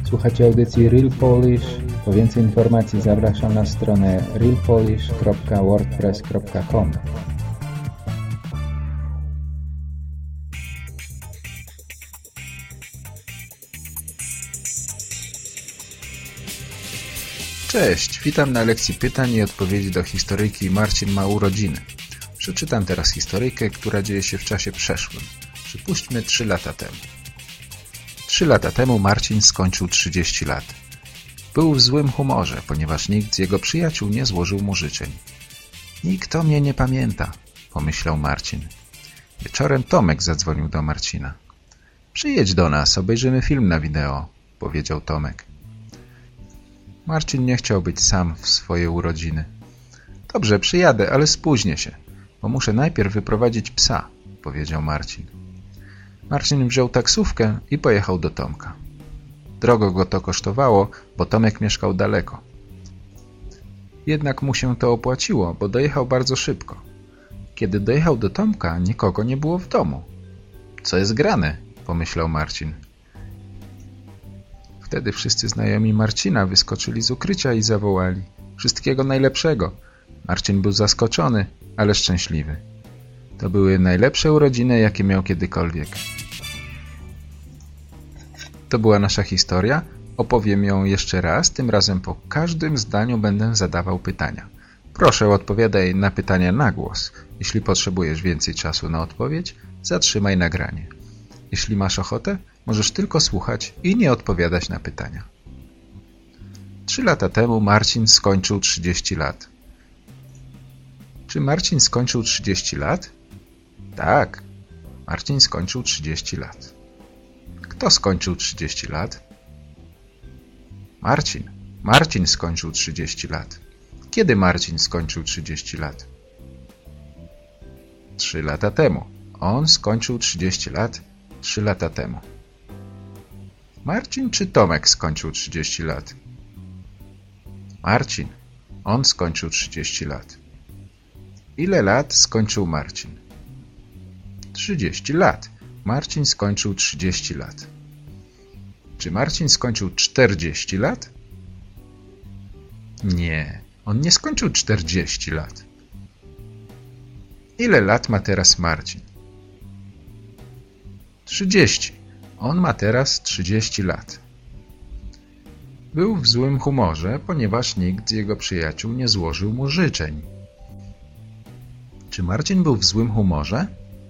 Słuchacie audycji Real Polish. Po więcej informacji zapraszam na stronę realpolish.wordpress.com. Cześć, witam na lekcji pytań i odpowiedzi do historyjki Marcin ma urodziny. Przeczytam teraz historyjkę, która dzieje się w czasie przeszłym. Przypuśćmy 3 lata temu. 3 lata temu Marcin skończył 30 lat. Był w złym humorze, ponieważ nikt z jego przyjaciół nie złożył mu życzeń. Nikt o mnie nie pamięta, pomyślał Marcin. Wieczorem Tomek zadzwonił do Marcina. Przyjedź do nas, obejrzymy film na wideo, powiedział Tomek. Marcin nie chciał być sam w swoje urodziny. Dobrze, przyjadę, ale spóźnię się, bo muszę najpierw wyprowadzić psa, powiedział Marcin. Marcin wziął taksówkę i pojechał do Tomka. Drogo go to kosztowało, bo Tomek mieszkał daleko. Jednak mu się to opłaciło, bo dojechał bardzo szybko. Kiedy dojechał do Tomka, nikogo nie było w domu. Co jest grane? Pomyślał Marcin. Wtedy wszyscy znajomi Marcina wyskoczyli z ukrycia i zawołali: wszystkiego najlepszego. Marcin był zaskoczony, ale szczęśliwy. To były najlepsze urodziny, jakie miał kiedykolwiek. To była nasza historia. Opowiem ją jeszcze raz, tym razem po każdym zdaniu będę zadawał pytania. Proszę, odpowiadaj na pytania na głos. Jeśli potrzebujesz więcej czasu na odpowiedź, zatrzymaj nagranie. Jeśli masz ochotę, możesz tylko słuchać i nie odpowiadać na pytania. 3 lata temu Marcin skończył 30 lat. Czy Marcin skończył 30 lat? Tak, Marcin skończył 30 lat. Kto skończył 30 lat? Marcin. Marcin skończył 30 lat. Kiedy Marcin skończył 30 lat? 3 lata temu. On skończył 30 lat 3 lata temu. Marcin czy Tomek skończył 30 lat? Marcin. On skończył 30 lat. Ile lat skończył Marcin? 30 lat. Marcin skończył 30 lat. Czy Marcin skończył 40 lat? Nie, on nie skończył 40 lat. Ile lat ma teraz Marcin? 30. On ma teraz 30 lat. Był w złym humorze, ponieważ nikt z jego przyjaciół nie złożył mu życzeń. Czy Marcin był w złym humorze?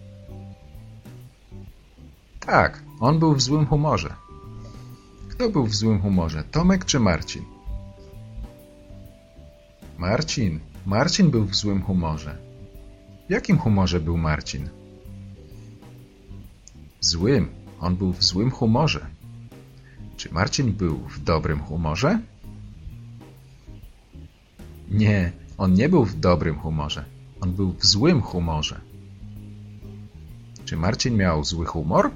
Tak, on był w złym humorze. Kto był w złym humorze, Tomek czy Marcin? Marcin. Marcin był w złym humorze. W jakim humorze był Marcin? Złym. On był w złym humorze. Czy Marcin był w dobrym humorze? Nie, on nie był w dobrym humorze. On był w złym humorze. Czy Marcin miał zły humor?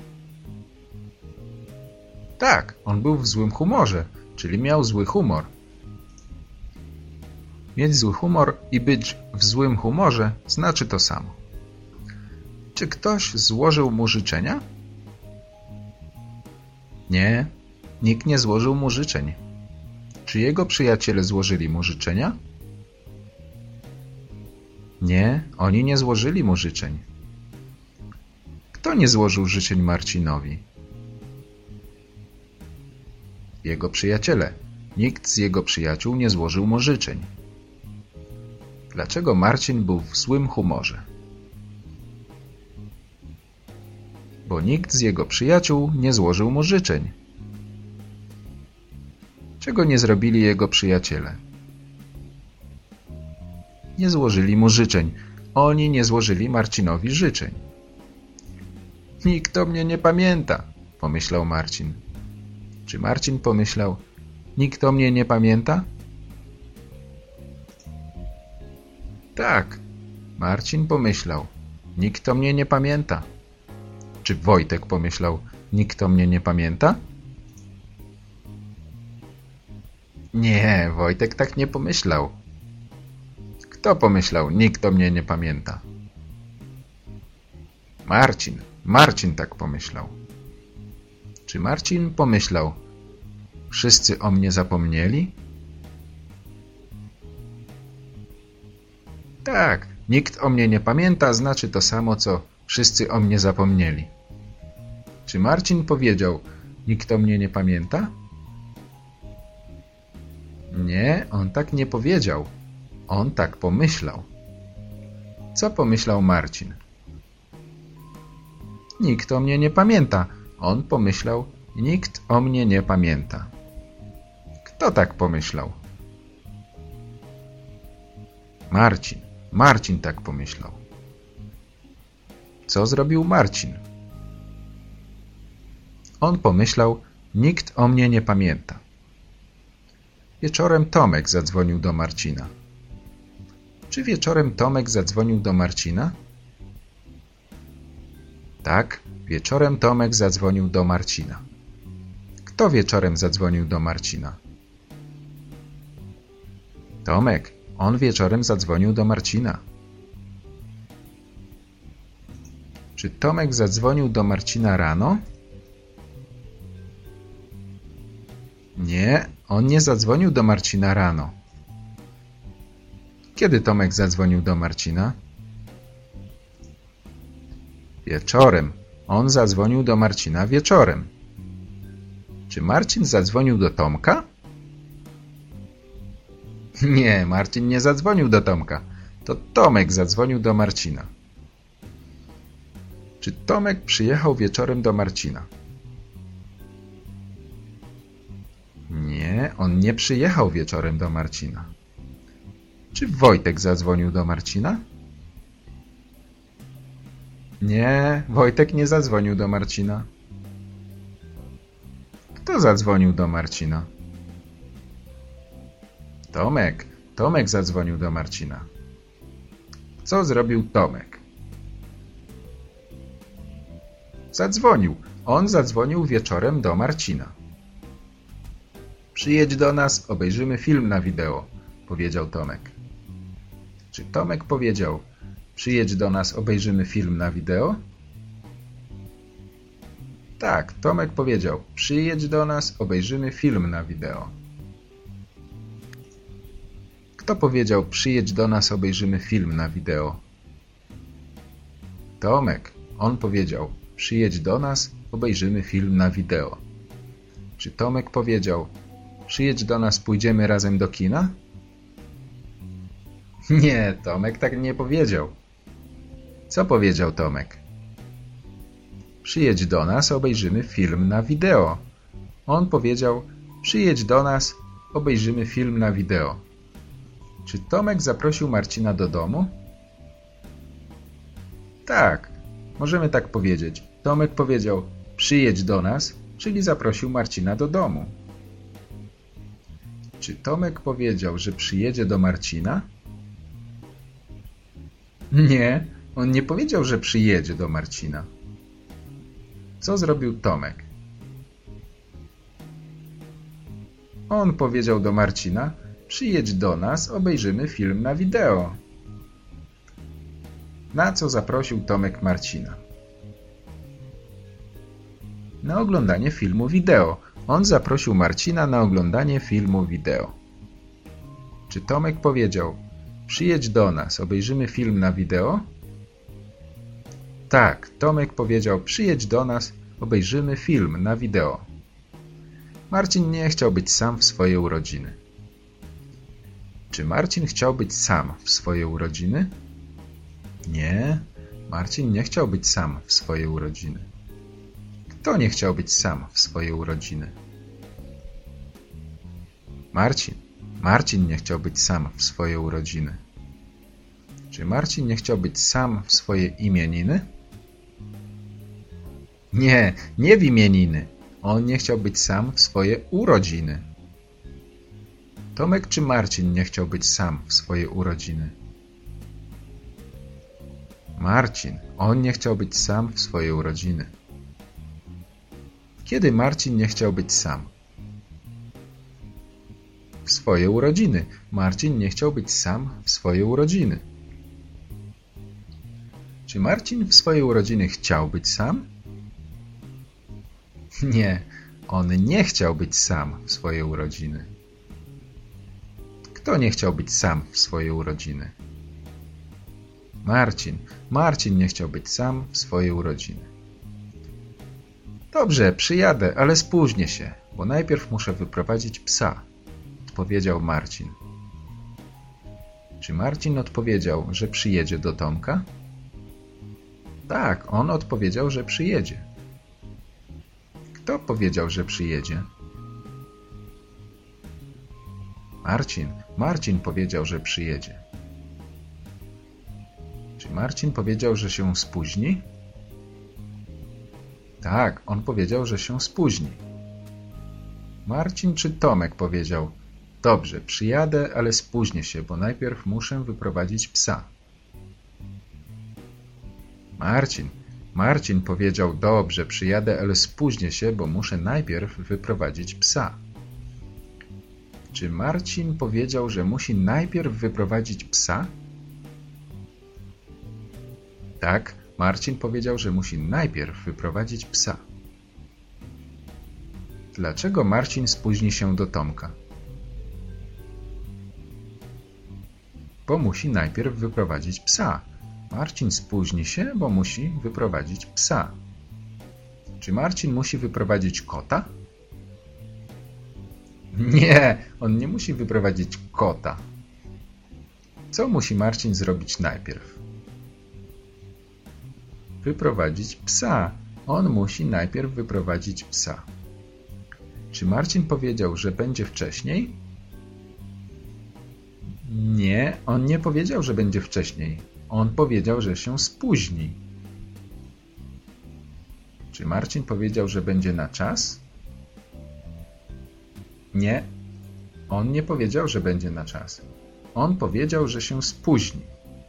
Tak, on był w złym humorze, czyli miał zły humor. Mieć zły humor i być w złym humorze znaczy to samo. Czy ktoś złożył mu życzenia? Nie, nikt nie złożył mu życzeń. Czy jego przyjaciele złożyli mu życzenia? Nie, oni nie złożyli mu życzeń. Kto nie złożył życzeń Marcinowi? Jego przyjaciele. Nikt z jego przyjaciół nie złożył mu życzeń. Dlaczego Marcin był w złym humorze? Bo nikt z jego przyjaciół nie złożył mu życzeń. Czego nie zrobili jego przyjaciele? Nie złożyli mu życzeń. Oni nie złożyli Marcinowi życzeń. Nikt o mnie nie pamięta, pomyślał Marcin. Czy Marcin pomyślał: nikt o mnie nie pamięta? Tak, Marcin pomyślał: nikt o mnie nie pamięta. Czy Wojtek pomyślał: nikt o mnie nie pamięta? Nie, Wojtek tak nie pomyślał. Kto pomyślał: nikt o mnie nie pamięta? Marcin. Marcin tak pomyślał. Czy Marcin pomyślał: wszyscy o mnie zapomnieli? Tak, nikt o mnie nie pamięta, znaczy to samo, co wszyscy o mnie zapomnieli. Czy Marcin powiedział, nikt o mnie nie pamięta? Nie, on tak nie powiedział. On tak pomyślał. Co pomyślał Marcin? Nikt o mnie nie pamięta. On pomyślał, nikt o mnie nie pamięta. Kto tak pomyślał? Marcin. Marcin tak pomyślał. Co zrobił Marcin? On pomyślał, nikt o mnie nie pamięta. Wieczorem Tomek zadzwonił do Marcina. Czy wieczorem Tomek zadzwonił do Marcina? Tak, wieczorem Tomek zadzwonił do Marcina. Kto wieczorem zadzwonił do Marcina? Tomek. On wieczorem zadzwonił do Marcina. Czy Tomek zadzwonił do Marcina rano? Nie, on nie zadzwonił do Marcina rano. Kiedy Tomek zadzwonił do Marcina? Wieczorem. On zadzwonił do Marcina wieczorem. Czy Marcin zadzwonił do Tomka? Nie, Marcin nie zadzwonił do Tomka. To Tomek zadzwonił do Marcina. Czy Tomek przyjechał wieczorem do Marcina? Nie, on nie przyjechał wieczorem do Marcina. Czy Wojtek zadzwonił do Marcina? Nie, Wojtek nie zadzwonił do Marcina. Kto zadzwonił do Marcina? Tomek. Tomek zadzwonił do Marcina. Co zrobił Tomek? Zadzwonił. On zadzwonił wieczorem do Marcina. Przyjedź do nas, obejrzymy film na wideo, powiedział Tomek. Czy Tomek powiedział, przyjedź do nas, obejrzymy film na wideo? Tak, Tomek powiedział, przyjedź do nas, obejrzymy film na wideo. Kto powiedział, przyjedź do nas, obejrzymy film na wideo? Tomek. On powiedział, przyjedź do nas, obejrzymy film na wideo. Czy Tomek powiedział, przyjedź do nas, pójdziemy razem do kina? Nie, Tomek tak nie powiedział. Co powiedział Tomek? Przyjedź do nas, obejrzymy film na wideo. On powiedział, przyjedź do nas, obejrzymy film na wideo. Czy Tomek zaprosił Marcina do domu? Tak, możemy tak powiedzieć. Tomek powiedział, przyjedź do nas, czyli zaprosił Marcina do domu. Czy Tomek powiedział, że przyjedzie do Marcina? Nie, on nie powiedział, że przyjedzie do Marcina. Co zrobił Tomek? On powiedział do Marcina, przyjedź do nas, obejrzymy film na wideo. Na co zaprosił Tomek Marcina? Na oglądanie filmu wideo. On zaprosił Marcina na oglądanie filmu wideo. Czy Tomek powiedział, przyjedź do nas, obejrzymy film na wideo? Tak, Tomek powiedział, przyjedź do nas, obejrzymy film na wideo. Marcin nie chciał być sam w swoje urodziny. Czy Marcin chciał być sam w swoje urodziny? Nie, Marcin nie chciał być sam w swoje urodziny. Kto nie chciał być sam w swoje urodziny? Marcin. Marcin nie chciał być sam w swoje urodziny. Czy Marcin nie chciał być sam w swoje imieniny? Nie, nie w imieniny. On nie chciał być sam w swoje urodziny. Tomek czy Marcin nie chciał być sam w swoje urodziny? Marcin. On nie chciał być sam w swoje urodziny. Kiedy Marcin nie chciał być sam? W swoje urodziny. Marcin nie chciał być sam w swoje urodziny. Czy Marcin w swoje urodziny chciał być sam? Nie, On nie chciał być sam w swoje urodziny. Kto nie chciał być sam w swoje urodziny? Marcin. Marcin nie chciał być sam w swoje urodziny. Dobrze, przyjadę, ale spóźnię się, bo najpierw muszę wyprowadzić psa, odpowiedział Marcin. Czy Marcin odpowiedział, że przyjedzie do Tomka? Tak, on odpowiedział, że przyjedzie. Kto powiedział, że przyjedzie? Marcin. Marcin powiedział, że przyjedzie. Czy Marcin powiedział, że się spóźni? Tak, on powiedział, że się spóźni. Marcin czy Tomek powiedział: dobrze, przyjadę, ale spóźnię się, bo najpierw muszę wyprowadzić psa. Marcin. Marcin powiedział: dobrze, przyjadę, ale spóźnię się, bo muszę najpierw wyprowadzić psa. Czy Marcin powiedział, że musi najpierw wyprowadzić psa? Tak, Marcin powiedział, że musi najpierw wyprowadzić psa. Dlaczego Marcin spóźni się do Tomka? Bo musi najpierw wyprowadzić psa. Marcin spóźni się, bo musi wyprowadzić psa. Czy Marcin musi wyprowadzić kota? Nie, on nie musi wyprowadzić kota. Co musi Marcin zrobić najpierw? Wyprowadzić psa. On musi najpierw wyprowadzić psa. Czy Marcin powiedział, że będzie wcześniej? Nie, on nie powiedział, że będzie wcześniej. On powiedział, że się spóźni. Czy Marcin powiedział, że będzie na czas? Nie, on nie powiedział, że będzie na czas. On powiedział, że się spóźni.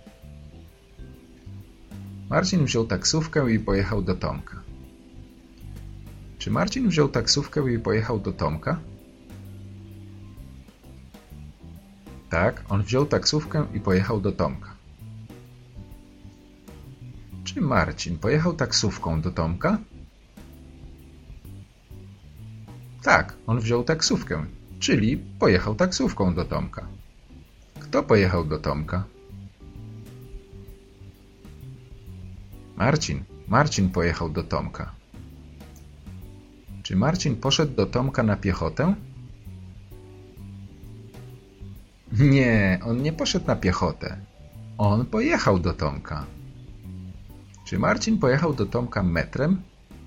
Marcin wziął taksówkę i pojechał do Tomka. Czy Marcin wziął taksówkę i pojechał do Tomka? Tak, on wziął taksówkę i pojechał do Tomka. Czy Marcin pojechał taksówką do Tomka? Tak, on wziął taksówkę, czyli pojechał taksówką do Tomka. Kto pojechał do Tomka? Marcin. Marcin pojechał do Tomka. Czy Marcin poszedł do Tomka na piechotę? Nie, on nie poszedł na piechotę. On pojechał do Tomka. Czy Marcin pojechał do Tomka metrem?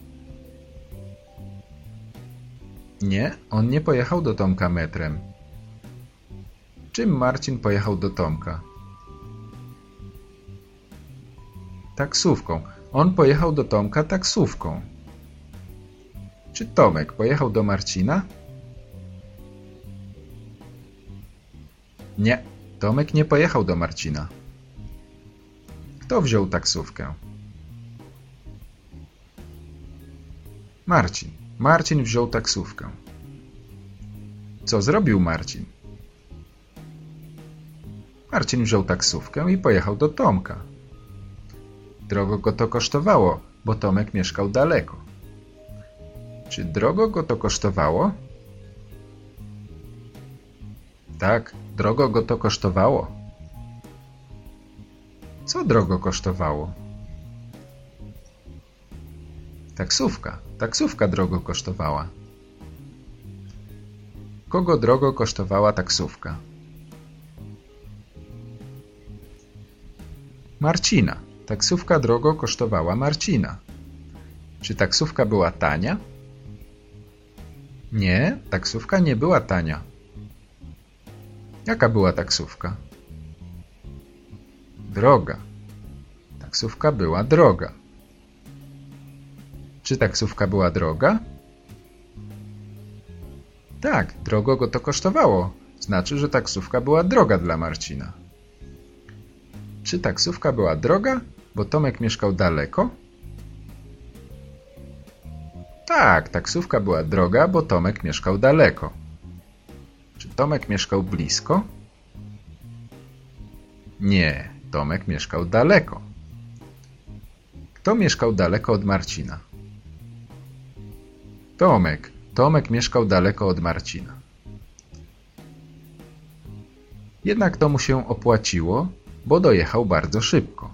Nie, on nie pojechał do Tomka metrem. Czym Marcin pojechał do Tomka? Taksówką. On pojechał do Tomka taksówką. Czy Tomek pojechał do Marcina? Nie, Tomek nie pojechał do Marcina. Kto wziął taksówkę? Marcin. Marcin wziął taksówkę. Co zrobił Marcin? Marcin wziął taksówkę i pojechał do Tomka. Drogo go to kosztowało, bo Tomek mieszkał daleko. Czy drogo go to kosztowało? Tak, drogo go to kosztowało. Co drogo kosztowało? Taksówka. Taksówka drogo kosztowała. Kogo drogo kosztowała taksówka? Marcina. Taksówka drogo kosztowała Marcina. Czy taksówka była tania? Nie, taksówka nie była tania. Jaka była taksówka? Droga. Taksówka była droga. Czy taksówka była droga? Tak, drogo go to kosztowało. Znaczy, że taksówka była droga dla Marcina. Czy taksówka była droga, bo Tomek mieszkał daleko? Tak, taksówka była droga, bo Tomek mieszkał daleko. Czy Tomek mieszkał blisko? Nie, Tomek mieszkał daleko. Kto mieszkał daleko od Marcina? Tomek. Tomek mieszkał daleko od Marcina. Jednak to mu się opłaciło, bo dojechał bardzo szybko.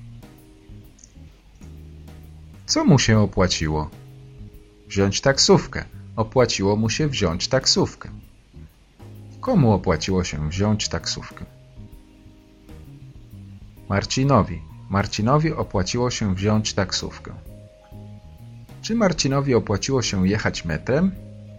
Co mu się opłaciło? Wziąć taksówkę. Opłaciło mu się wziąć taksówkę. Komu opłaciło się wziąć taksówkę? Marcinowi. Marcinowi opłaciło się wziąć taksówkę. Czy Marcinowi opłaciło się jechać metrem?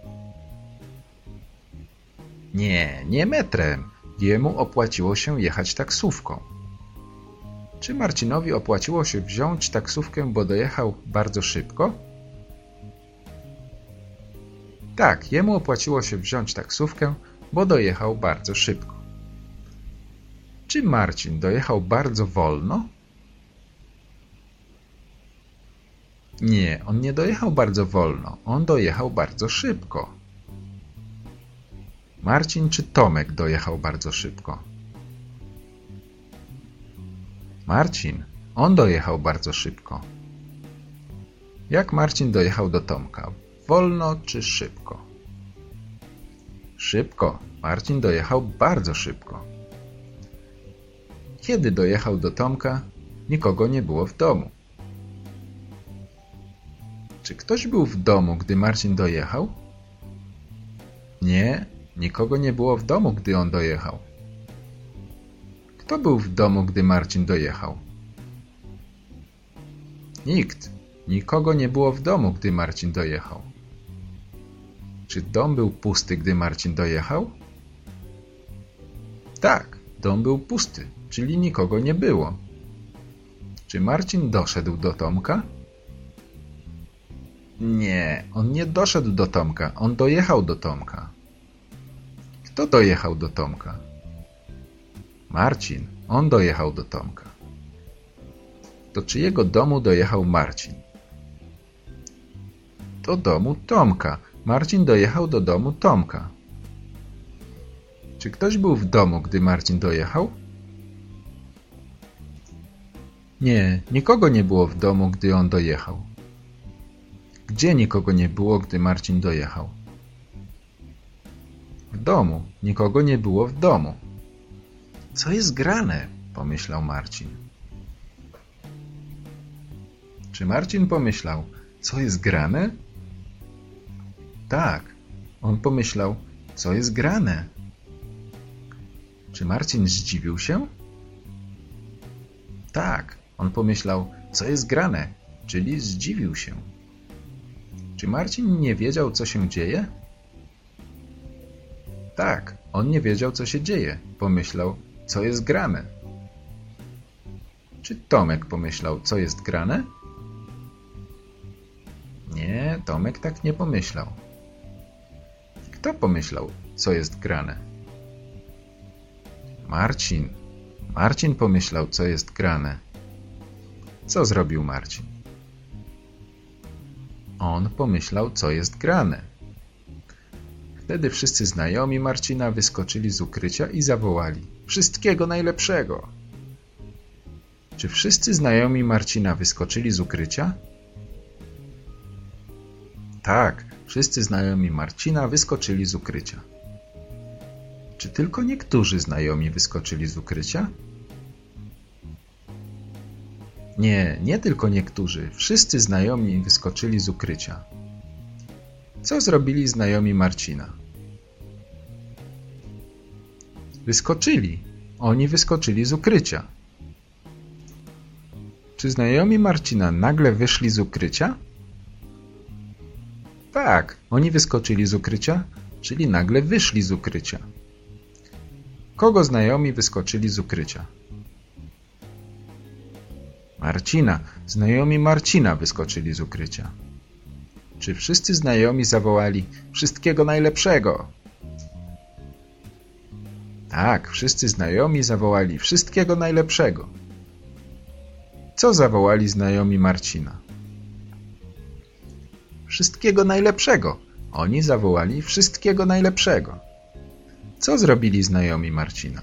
Nie, nie metrem. Jemu opłaciło się jechać taksówką. Czy Marcinowi opłaciło się wziąć taksówkę, bo dojechał bardzo szybko? Tak, jemu opłaciło się wziąć taksówkę, bo dojechał bardzo szybko. Czy Marcin dojechał bardzo wolno? Nie, on nie dojechał bardzo wolno, on dojechał bardzo szybko. Marcin czy Tomek dojechał bardzo szybko? Marcin, on dojechał bardzo szybko. Jak Marcin dojechał do Tomka? Wolno czy szybko? Szybko. Marcin dojechał bardzo szybko. Kiedy dojechał do Tomka, nikogo nie było w domu. Czy ktoś był w domu, gdy Marcin dojechał? Nie, nikogo nie było w domu, gdy on dojechał. Kto był w domu, gdy Marcin dojechał? Nikt. Nikogo nie było w domu, gdy Marcin dojechał. Czy dom był pusty, gdy Marcin dojechał? Tak, dom był pusty, czyli nikogo nie było. Czy Marcin doszedł do Tomka? Nie, on nie doszedł do Tomka, on dojechał do Tomka. Kto dojechał do Tomka? Marcin, on dojechał do Tomka. Do czyjego domu dojechał Marcin? Do domu Tomka. Marcin dojechał do domu Tomka. Czy ktoś był w domu, gdy Marcin dojechał? Nie, nikogo nie było w domu, gdy on dojechał. Gdzie nikogo nie było, gdy Marcin dojechał? W domu. Nikogo nie było w domu. Co jest grane? Pomyślał Marcin. Czy Marcin pomyślał, co jest grane? Tak, on pomyślał, co jest grane. Czy Marcin zdziwił się? Tak, on pomyślał, co jest grane, czyli zdziwił się. Czy Marcin nie wiedział, co się dzieje? Tak, on nie wiedział, co się dzieje. Pomyślał, co jest grane. Czy Tomek pomyślał, co jest grane? Nie, Tomek tak nie pomyślał. Kto pomyślał, co jest grane? Marcin. Marcin pomyślał, co jest grane. Co zrobił Marcin? On pomyślał, co jest grane. Wtedy wszyscy znajomi Marcina wyskoczyli z ukrycia i zawołali: wszystkiego najlepszego! Czy wszyscy znajomi Marcina wyskoczyli z ukrycia? Tak, wszyscy znajomi Marcina wyskoczyli z ukrycia. Czy tylko niektórzy znajomi wyskoczyli z ukrycia? Nie, nie tylko niektórzy. Wszyscy znajomi wyskoczyli z ukrycia. Co zrobili znajomi Marcina? Wyskoczyli. Oni wyskoczyli z ukrycia. Czy znajomi Marcina nagle wyszli z ukrycia? Tak, oni wyskoczyli z ukrycia, czyli nagle wyszli z ukrycia. Kogo znajomi wyskoczyli z ukrycia? Marcina. Znajomi Marcina wyskoczyli z ukrycia. Czy wszyscy znajomi zawołali: wszystkiego najlepszego? Tak, wszyscy znajomi zawołali: wszystkiego najlepszego. Co zawołali znajomi Marcina? Wszystkiego najlepszego. Oni zawołali: wszystkiego najlepszego. Co zrobili znajomi Marcina?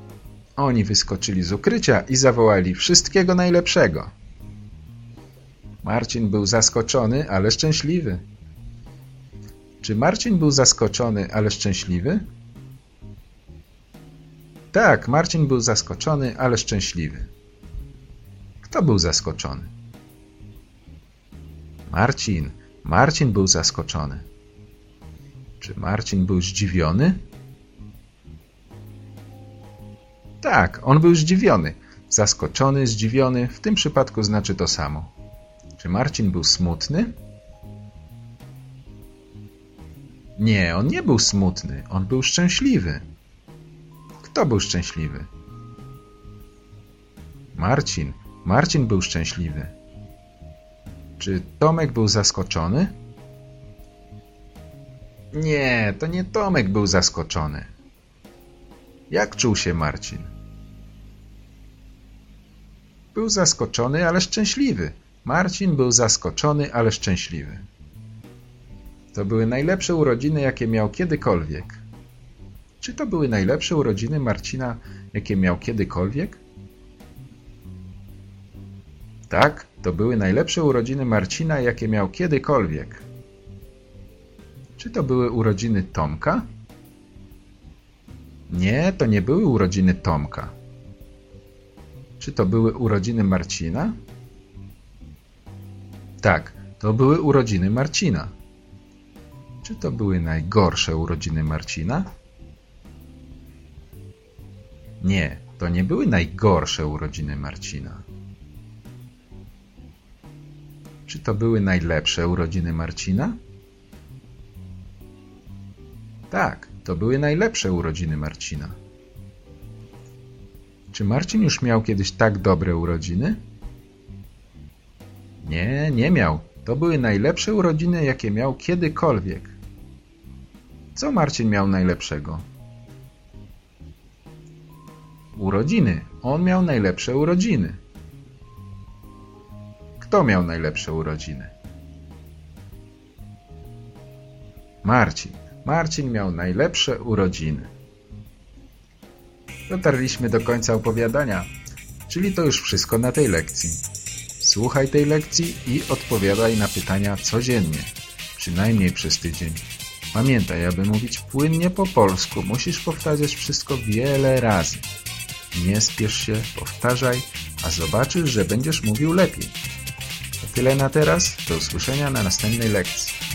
Oni wyskoczyli z ukrycia i zawołali: wszystkiego najlepszego. Marcin był zaskoczony, ale szczęśliwy. Czy Marcin był zaskoczony, ale szczęśliwy? Tak, Marcin był zaskoczony, ale szczęśliwy. Kto był zaskoczony? Marcin. Marcin był zaskoczony. Czy Marcin był zdziwiony? Tak, on był zdziwiony. Zaskoczony, zdziwiony, w tym przypadku znaczy to samo. Czy Marcin był smutny? Nie, on nie był smutny, on był szczęśliwy. Kto był szczęśliwy? Marcin. Marcin był szczęśliwy. Czy Tomek był zaskoczony? Nie, to nie Tomek był zaskoczony. Jak czuł się Marcin? Był zaskoczony, ale szczęśliwy. Marcin był zaskoczony, ale szczęśliwy. To były najlepsze urodziny, jakie miał kiedykolwiek. Czy to były najlepsze urodziny Marcina, jakie miał kiedykolwiek? Tak, to były najlepsze urodziny Marcina, jakie miał kiedykolwiek. Czy to były urodziny Tomka? Nie, to nie były urodziny Tomka. Czy to były urodziny Marcina? Tak, to były urodziny Marcina. Czy to były najgorsze urodziny Marcina? Nie, to nie były najgorsze urodziny Marcina. Czy to były najlepsze urodziny Marcina? Tak, to były najlepsze urodziny Marcina. Czy Marcin już miał kiedyś tak dobre urodziny? Nie, nie miał. To były najlepsze urodziny, jakie miał kiedykolwiek. Co Marcin miał najlepszego? Urodziny. On miał najlepsze urodziny. Kto miał najlepsze urodziny? Marcin. Marcin miał najlepsze urodziny. Dotarliśmy do końca opowiadania, czyli to już wszystko na tej lekcji. Słuchaj tej lekcji i odpowiadaj na pytania codziennie, przynajmniej przez tydzień. Pamiętaj, aby mówić płynnie po polsku, musisz powtarzać wszystko wiele razy. Nie spiesz się, powtarzaj, a zobaczysz, że będziesz mówił lepiej. To tyle na teraz, do usłyszenia na następnej lekcji.